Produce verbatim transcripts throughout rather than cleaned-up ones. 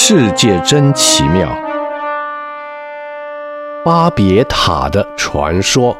世界真奇妙，巴别塔的传说。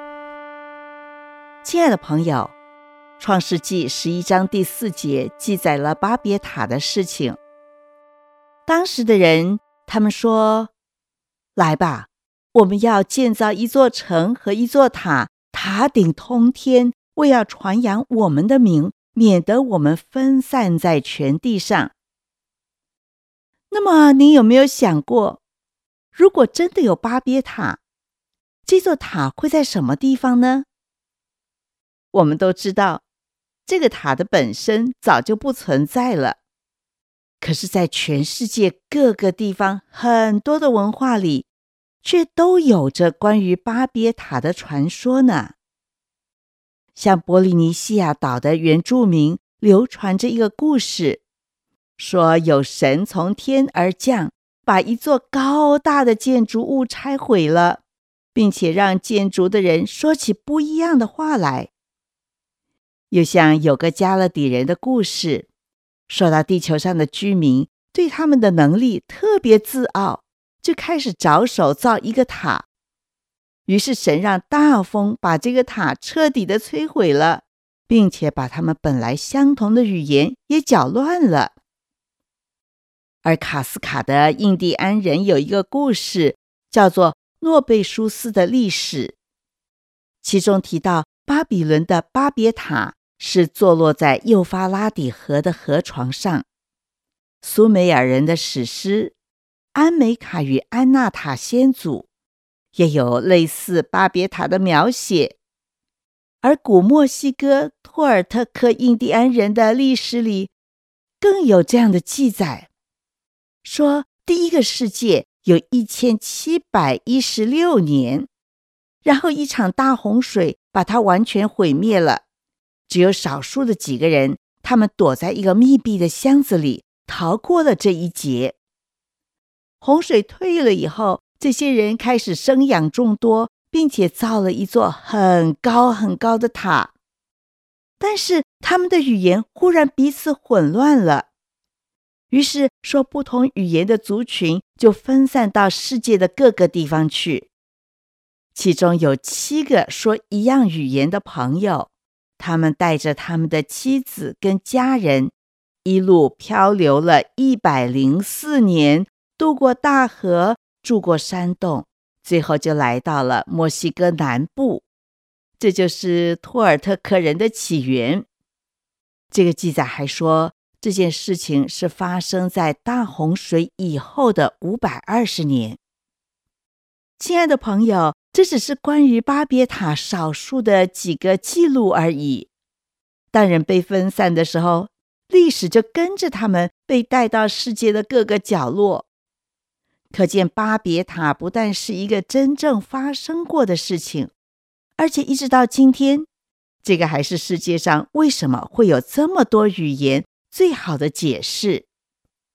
亲爱的朋友，创世纪十一章第四节记载了巴别塔的事情。当时的人，他们说，来吧，我们要建造一座城和一座塔，塔顶通天，为要传扬我们的名，免得我们分散在全地上。那么你有没有想过，如果真的有巴别塔，这座塔会在什么地方呢？我们都知道，这个塔的本身早就不存在了。可是在全世界各个地方，很多的文化里，却都有着关于巴别塔的传说呢。像波利尼西亚岛的原住民流传着一个故事，说有神从天而降，把一座高大的建筑物拆毁了，并且让建筑的人说起不一样的话来。又像有个加勒底人的故事，说到地球上的居民对他们的能力特别自傲，就开始着手造一个塔。于是神让大风把这个塔彻底的摧毁了，并且把他们本来相同的语言也搅乱了。而卡斯卡的印第安人有一个故事，叫做诺贝舒斯的历史，其中提到巴比伦的巴别塔是坐落在幼发拉底河的河床上。苏美尔人的史诗安美卡与安纳塔先祖也有类似巴别塔的描写，而古墨西哥托尔特克印第安人的历史里更有这样的记载，说第一个世界有一千七百一十六年，然后一场大洪水把它完全毁灭了，只有少数的几个人，他们躲在一个密闭的箱子里，逃过了这一劫。洪水退了以后，这些人开始生养众多，并且造了一座很高很高的塔。但是他们的语言忽然彼此混乱了，于是说不同语言的族群就分散到世界的各个地方去。其中有七个说一样语言的朋友，他们带着他们的妻子跟家人，一路漂流了一百零四年，渡过大河，住过山洞，最后就来到了墨西哥南部。这就是托尔特克人的起源。这个记载还说，这件事情是发生在大洪水以后的五百二十年。亲爱的朋友，这只是关于巴别塔少数的几个记录而已。当人被分散的时候，历史就跟着他们被带到世界的各个角落。可见巴别塔不但是一个真正发生过的事情，而且一直到今天，这个还是世界上为什么会有这么多语言最好的解释。